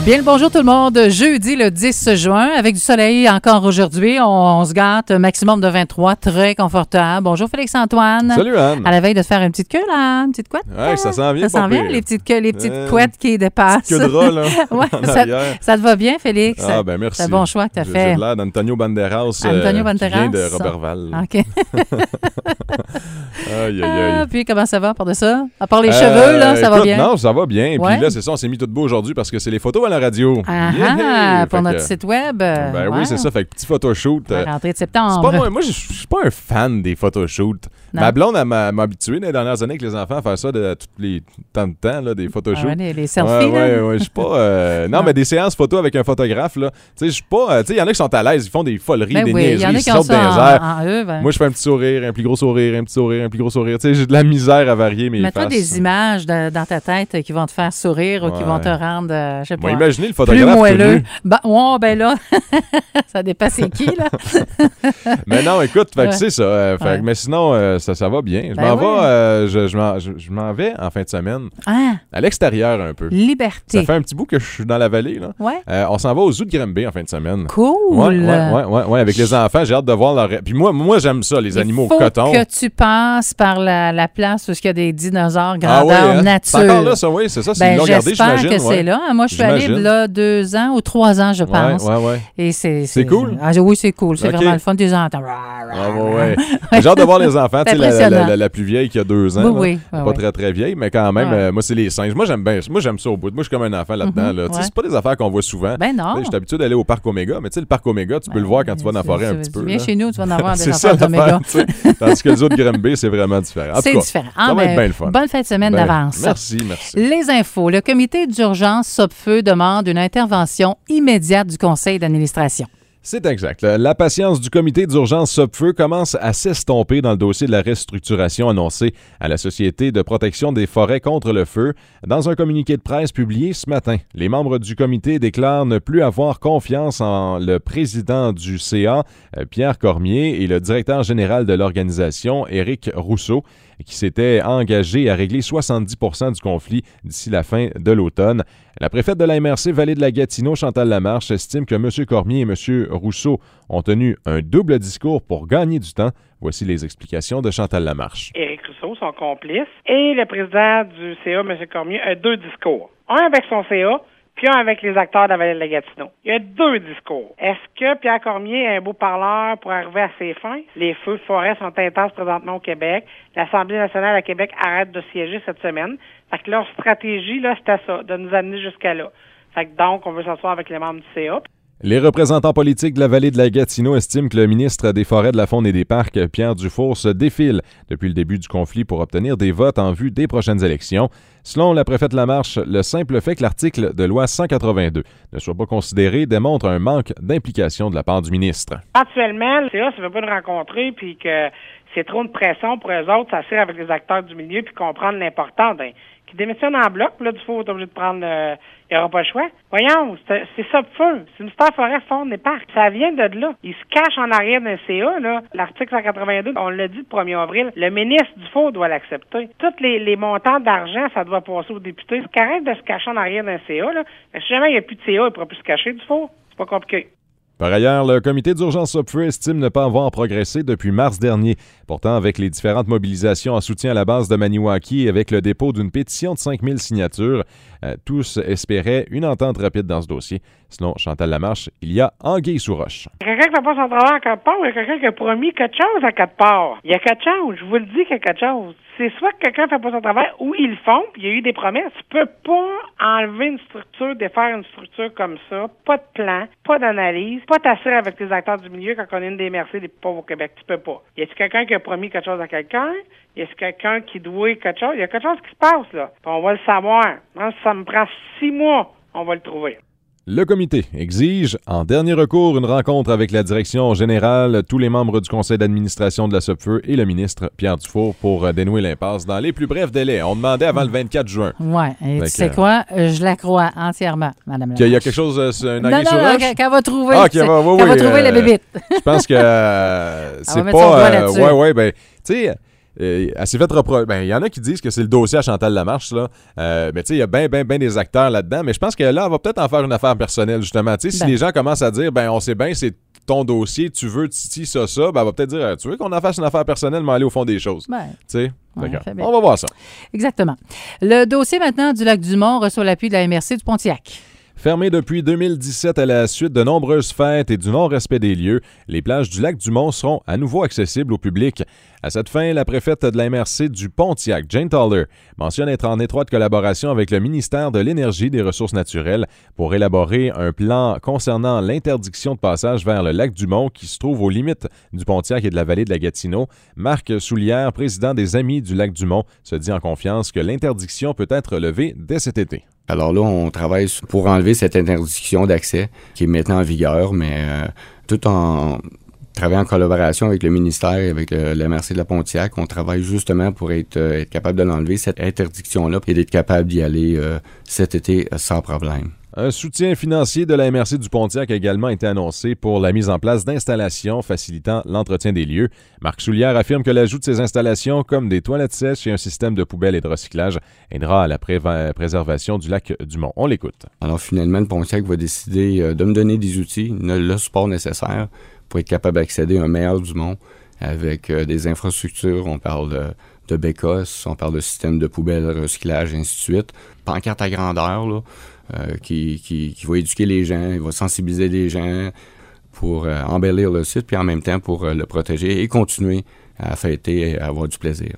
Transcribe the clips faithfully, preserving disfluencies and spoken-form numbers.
Bien le bonjour tout le monde. Jeudi le dix juin, avec du soleil encore aujourd'hui. On, on se gâte, maximum de vingt-trois, très confortable. Bonjour Félix-Antoine. Salut Anne. À la veille de te faire une petite queue, là, une petite couette. Ouais, ça s'en vient. Ça s'en vient, les petites, queues, les petites euh, couettes qui dépassent. Queue de rat, là. Ouais, ça, ça te va bien, Félix? Ah, ben merci. C'est un bon choix que tu as fait. J'ai l'air d'Antonio Banderas, Antonio euh, Banderas. qui vient de Roberval. OK. Aïe, aïe, aïe. Ah, puis comment ça va, par de ça? À part les euh, cheveux, là, ça écoute, va bien? Non, ça va bien. Ouais. Puis là, c'est ça, on s'est mis tout beau aujourd'hui parce que c'est les photos à la radio. Ah, yeah! pour Fait notre que, site web. Ben wow. oui, c'est ça. Fait que petit photoshoot. À la rentrée de septembre. C'est pas moi, moi je suis pas un fan des photoshoots. Non. Ma blonde, elle m'a, m'a habitué dans les dernières années avec les enfants à faire ça de tous les temps de temps, là, des photoshoots. Ah ouais, les, les selfies, ouais, là. Ouais, ouais, je suis pas... Euh, non, non, mais des séances photos avec un photographe, là. Tu sais, je suis pas... Euh, tu sais, il y en a qui sont à l'aise, ils font des foleries, ben des oui, niaiseries, y en a ils qui ont sautent ça dans les en, airs. en eux, ben. Moi, je fais un petit sourire, un plus gros sourire, un petit sourire, un plus gros sourire. Tu sais, j'ai de la misère à varier mes Mets-toi faces. des images de, dans ta tête qui vont te faire sourire ouais. ou qui vont te rendre, euh, je sais pas... Bon, imaginez le plus photographe moelleux. Ben, ouais, ben là, ça dépasse qui, là? Mais non, écoute, fait que ouais. c'est ça. Euh, fait, ouais. Mais sinon, euh, ça, ça va bien. Je ben m'en ouais. vais, euh, je, je, m'en, je, je m'en vais en fin de semaine Ah, à l'extérieur un peu. liberté. Ça fait un petit bout que je suis dans la vallée, là. Ouais. Euh, on s'en va au zoo de Granby en fin de semaine. Cool. Ouais, ouais, ouais, ouais, ouais, avec les enfants, j'ai hâte de voir leur... Puis moi, moi j'aime ça, les il animaux faut coton. que tu passes par la, la place où il y a des dinosaures grandeur ah ouais, hein? nature. C'est encore là, ça, oui, c'est ça. C'est ben, ils l'ont gardé, j'espère j'imagine. que ouais. c'est là. Moi, je suis allée J'imagine. là deux ans ou trois ans, je pense. Ouais, ouais, ouais. Et c'est, c'est, c'est cool? Ah, oui, c'est cool. C'est okay. vraiment le fun. Des entends. Ah, ouais, ouais. J'ai hâte de voir les enfants. Tu sais, la, la, la, la plus vieille qui a deux ans. Oui, oui. Là, oui pas oui. très, très vieille, mais quand même, ouais. euh, moi, c'est les singes. Moi, j'aime bien. Moi, j'aime ça au bout. Moi, je suis comme un enfant là-dedans. Mm-hmm, là. ouais. C'est pas des affaires qu'on voit souvent. Ben non. Je suis habitué d'aller au parc Oméga, mais tu sais, le parc Oméga, tu peux ben, le voir quand tu vas dans la forêt un petit peu. Tu viens là. chez nous, tu vas en avoir des c'est ça, affaires d'Oméga. Tandis que les autres Granby, c'est vraiment différent. En c'est tout cas, différent. Ça Ah, va ben, être bien le fun. Bonne fin de semaine ben, d'avance. Merci, merci. Les infos. Le comité d'urgence Sopfeu demande une intervention immédiate du conseil d'administration. C'est exact. La patience du comité d'urgence Sopfeu commence à s'estomper dans le dossier de la restructuration annoncée à la Société de protection des forêts contre le feu. Dans un communiqué de presse publié ce matin, les membres du comité déclarent ne plus avoir confiance en le président du C A, Pierre Cormier, et le directeur général de l'organisation, Éric Rousseau, qui s'était engagé à régler soixante-dix pour cent du conflit d'ici la fin de l'automne. La préfète de la M R C Vallée de la Gatineau, Chantal Lamarche, estime que M. Cormier et M. Rousseau ont tenu un double discours pour gagner du temps. Voici les explications de Chantal Lamarche. Éric Rousseau, son complice, et le président du C A, M. Cormier, a deux discours. Un avec son C A, puis un avec les acteurs de la Vallée de la Gatineau. Il y a deux discours. Est-ce que Pierre Cormier est un beau parleur pour arriver à ses fins? Les feux de forêt sont intenses présentement au Québec. L'Assemblée nationale à Québec arrête de siéger cette semaine. Fait que leur stratégie, là, c'était ça, de nous amener jusqu'à là. Fait que donc, on veut s'asseoir avec les membres du C A. Les représentants politiques de la Vallée de la Gatineau estiment que le ministre des Forêts, de la Faune et des Parcs, Pierre Dufour, se défile depuis le début du conflit pour obtenir des votes en vue des prochaines élections. Selon la préfète Lamarche, le simple fait que l'article de loi cent quatre-vingt-deux ne soit pas considéré démontre un manque d'implication de la part du ministre. Actuellement, le C A, ça ne veut pas nous rencontrer, puis que c'est trop de pression pour eux autres, s'assurer avec les acteurs du milieu, puis comprendre l'important d'un qui démissionne en bloc, puis là, Dufour est obligé de prendre le... Il n'y aura pas le choix. Voyons, c'est, c'est ça le feu. C'est une star forêt, faune et parcs. Ça vient de là. Il se cache en arrière d'un C A, là. L'article cent quatre-vingt-deux, on l'a dit le premier avril, le ministre Dufour doit l'accepter. Tous les, les montants d'argent, ça doit passer aux députés. C'est correct de se cacher en arrière d'un C A, là. Mais si jamais il n'y a plus de C A, il ne pourra plus se cacher, Dufour. C'est pas compliqué. Par ailleurs, le comité d'urgence Sopfeu estime ne pas avoir progressé depuis mars dernier. Pourtant, avec les différentes mobilisations en soutien à la base de Maniwaki et avec le dépôt d'une pétition de cinq mille signatures, euh, tous espéraient une entente rapide dans ce dossier. Sinon, Chantal Lamarche, il y a anguille sous roche. Il y a quelqu'un qui fait pas son travail à quatre parts, il y a quelqu'un qui a promis quelque chose à quatre parts. Il y a quelque chose, je vous le dis qu'il y a quelque chose. C'est soit que quelqu'un fait pas son travail ou ils le font, puis il y a eu des promesses. Tu peux pas enlever une structure, défaire une structure comme ça, pas de plan, pas d'analyse, pas t'assurer avec les acteurs du milieu quand on est une des M R C des pauvres au Québec. Tu peux pas. Y a-t-il quelqu'un qui a promis quelque chose à quelqu'un? Y a-t-il quelqu'un qui doit quelque chose? Il y a quelque chose qui se passe, là. Puis on va le savoir. Moi, ça me prend six mois, on va le trouver. Le comité exige, en dernier recours, une rencontre avec la direction générale, tous les membres du conseil d'administration de la Sopfeu et le ministre Pierre Dufour pour dénouer l'impasse dans les plus brefs délais. On demandait avant le vingt-quatre juin. Oui, et fait tu sais que, quoi? Je la crois entièrement, Mme Qu'il y a quelque chose, euh, un Non, anguille non, sur non, roche? qu'elle va trouver, Ah, qu'elle va, oui, qu'elle oui, va trouver euh, la bébite. Je pense que euh, c'est va mettre son doigt pas... là-dessus. Euh, ouais, ouais, ben, tu sais... euh, elle s'est fait reprocher. Ben, il y en a qui disent que c'est le dossier à Chantal Lamarche, là. Euh, mais tu sais, il y a bien, bien, bien des acteurs là-dedans. Mais je pense que là, elle va peut-être en faire une affaire personnelle, justement. Tu sais, si ben. les gens commencent à dire, ben, on sait bien, c'est ton dossier, tu veux, titi, ça, ça, ben, elle va peut-être dire, tu veux qu'on en fasse une affaire personnelle, mais aller au fond des choses. Ben. Tu sais, Ouais, d'accord. bien. On va voir ça. Exactement. Le dossier maintenant du Lac-du-Mont reçoit l'appui de la M R C du Pontiac. Fermées depuis deux mille dix-sept à la suite de nombreuses fêtes et du non-respect des lieux, les plages du Lac-du-Mont seront à nouveau accessibles au public. À cette fin, la préfète de la M R C du Pontiac, Jane Toller, mentionne être en étroite collaboration avec le ministère de l'Énergie et des Ressources naturelles pour élaborer un plan concernant l'interdiction de passage vers le Lac-du-Mont qui se trouve aux limites du Pontiac et de la vallée de la Gatineau. Marc Soulière, président des Amis du Lac-du-Mont, se dit en confiance que l'interdiction peut être levée dès cet été. Alors là, on travaille pour enlever cette interdiction d'accès qui est maintenant en vigueur, mais euh, tout en travaillant en collaboration avec le ministère et avec le, la M R C de la Pontiac, on travaille justement pour être, euh, être capable de l'enlever, cette interdiction-là, et d'être capable d'y aller euh, cet été euh, sans problème. Un soutien financier de la M R C du Pontiac a également été annoncé pour la mise en place d'installations facilitant l'entretien des lieux. Marc Soulière affirme que l'ajout de ces installations, comme des toilettes sèches et un système de poubelles et de recyclage, aidera à la pré- préservation du lac du Mont. On l'écoute. Alors finalement, le Pontiac va décider euh, de me donner des outils, le support nécessaire pour être capable d'accéder à un meilleur du Mont avec euh, des infrastructures. On parle de, de bécosses, on parle de système de poubelles, recyclage, ainsi de suite. Pancarte à grandeur, là. Euh, qui, qui, qui va éduquer les gens, il va sensibiliser les gens pour euh, embellir le site, puis en même temps pour euh, le protéger et continuer à fêter et à avoir du plaisir.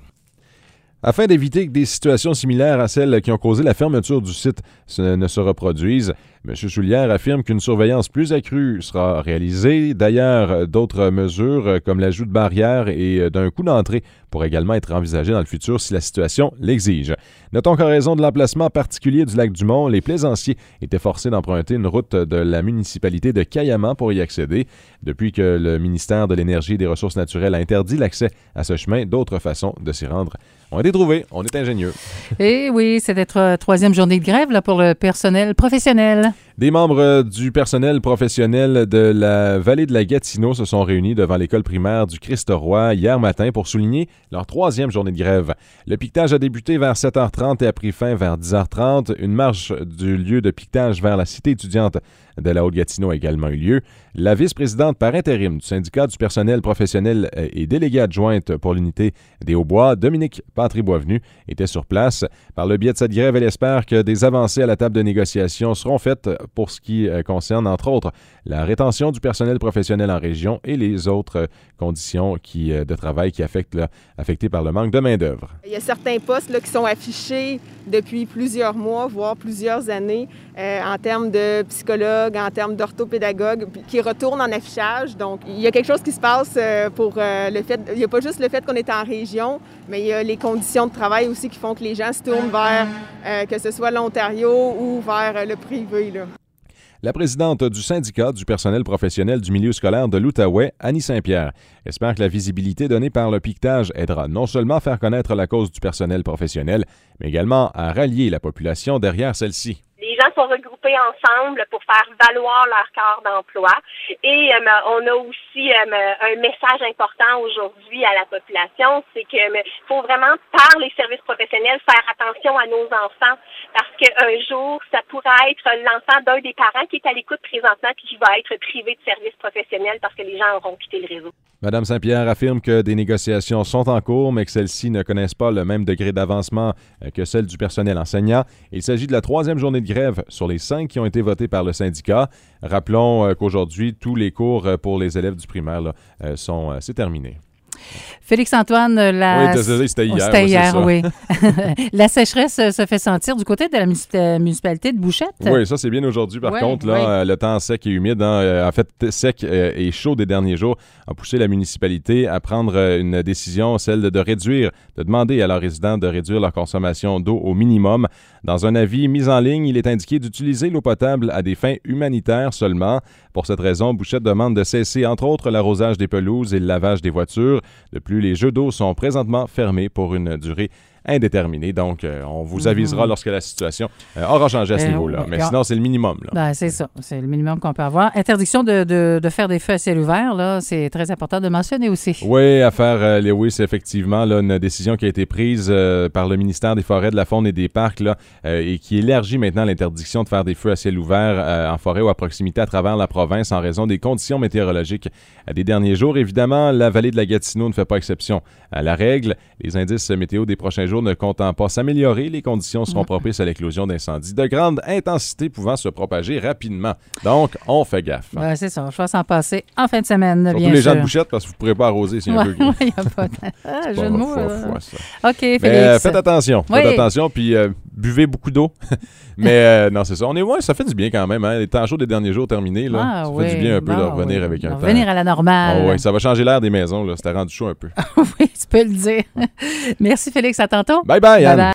Afin d'éviter que des situations similaires à celles qui ont causé la fermeture du site ne se reproduisent, M. Soulière affirme qu'une surveillance plus accrue sera réalisée. D'ailleurs, d'autres mesures, comme l'ajout de barrières et d'un coût d'entrée, pourraient également être envisagées dans le futur si la situation l'exige. Notons qu'en raison de l'emplacement particulier du Lac-du-Mont, les plaisanciers étaient forcés d'emprunter une route de la municipalité de Cayamant pour y accéder. Depuis que le ministère de l'Énergie et des Ressources naturelles a interdit l'accès à ce chemin, d'autres façons de s'y rendre ont été trouvées. On est ingénieux. Et oui, c'est notre troisième journée de grève là, pour le personnel professionnel. Des membres du personnel professionnel de la vallée de la Gatineau se sont réunis devant l'école primaire du Christ-Roi hier matin pour souligner leur troisième journée de grève. Le piquetage a débuté vers sept heures trente et a pris fin vers dix heures trente. Une marche du lieu de piquetage vers la cité étudiante de la Haute-Gatineau a également eu lieu. La vice-présidente par intérim du syndicat du personnel professionnel et déléguée adjointe pour l'unité des Hauts-Bois, Dominique Patry-Boisvenu, était sur place. Par le biais de cette grève, elle espère que des avancées à la table de négociation seront faites pour ce qui concerne, entre autres, la rétention du personnel professionnel en région et les autres conditions qui, de travail qui affectent, là, affectées par le manque de main-d'œuvre. Il y a certains postes là, qui sont affichés depuis plusieurs mois, voire plusieurs années, euh, en termes de psychologues, en termes d'orthopédagogues, qui retournent en affichage. Donc, il y a quelque chose qui se passe euh, pour euh, le fait... Il n'y a pas juste le fait qu'on est en région, mais il y a les conditions de travail aussi qui font que les gens se tournent vers, euh, que ce soit l'Ontario ou vers euh, le privé, là. La présidente du syndicat du personnel professionnel du milieu scolaire de l'Outaouais, Annie Saint-Pierre, espère que la visibilité donnée par le piquetage aidera non seulement à faire connaître la cause du personnel professionnel, mais également à rallier la population derrière celle-ci. Les gens sont regroupés ensemble pour faire valoir leur corps d'emploi. Et euh, on a aussi euh, un message important aujourd'hui à la population, c'est qu'il euh, faut vraiment, par les services professionnels, faire attention à nos enfants parce qu'un jour, ça pourrait être l'enfant d'un des parents qui est à l'écoute présentement puis qui va être privé de services professionnels parce que les gens auront quitté le réseau. Mme Saint-Pierre affirme que des négociations sont en cours, mais que celles-ci ne connaissent pas le même degré d'avancement que celles du personnel enseignant. Il s'agit de la troisième journée de grève sur les cinq qui ont été votées par le syndicat. Rappelons qu'aujourd'hui, tous les cours pour les élèves du primaire là, sont c'est terminé. Félix-Antoine, la... Oui, désolé, c'était hier. C'était hier, oui. La sécheresse se fait sentir du côté de la municipalité de Bouchette. Oui, ça, c'est bien aujourd'hui. Par oui, contre, là, oui. le temps sec et humide, hein, en fait, sec et chaud des derniers jours, a poussé la municipalité à prendre une décision, celle de, de réduire, de demander à leurs résidents de réduire leur consommation d'eau au minimum. Dans un avis mis en ligne, il est indiqué d'utiliser l'eau potable à des fins humanitaires seulement. Pour cette raison, Bouchette demande de cesser, entre autres, l'arrosage des pelouses et le lavage des voitures. De plus, les jeux d'eau sont présentement fermés pour une durée indéterminée. Donc, euh, on vous avisera mm-hmm. lorsque la situation euh, aura changé à ce euh, niveau-là. Mais sinon, c'est le minimum. Là. Ben, c'est ça. C'est le minimum qu'on peut avoir. Interdiction de, de, de faire des feux à ciel ouvert, là, c'est très important de mentionner aussi. Oui, affaire euh, Lewis, effectivement, là, une décision qui a été prise euh, par le ministère des Forêts, de la Faune et des Parcs là, euh, et qui élargit maintenant l'interdiction de faire des feux à ciel ouvert euh, en forêt ou à proximité à travers la province en raison des conditions météorologiques euh, des derniers jours. Évidemment, la vallée de la Gatineau ne fait pas exception à la règle. Les indices météo des prochains jours ne comptant pas s'améliorer, les conditions seront propices à l'éclosion d'incendies de grande intensité pouvant se propager rapidement. Donc, on fait gaffe. Hein. Ouais, c'est ça. Je vais s'en passer en fin de semaine. Surtout bien les sûr. gens de Bouchette, parce que vous ne pourrez pas arroser s'il y a un peu. Il n'y a pas de ah, jeu de mots. OK, Félix. Mais, euh, faites attention. Oui. Faites attention, puis euh, buvez beaucoup d'eau. Mais euh, non, c'est ça. On est ouais, ça fait du bien quand même. Hein? Les temps chauds des derniers jours terminés, là, ah, ça oui. fait du bien un peu bon, de revenir oui. avec un temps. Revenir à la normale. Oh, oui, ça va changer l'air des maisons. Là. C'était rendu chaud un peu. Oui, tu peux le dire. Merci, Félix. À tantôt. Bye bye, Anne. Bye bye.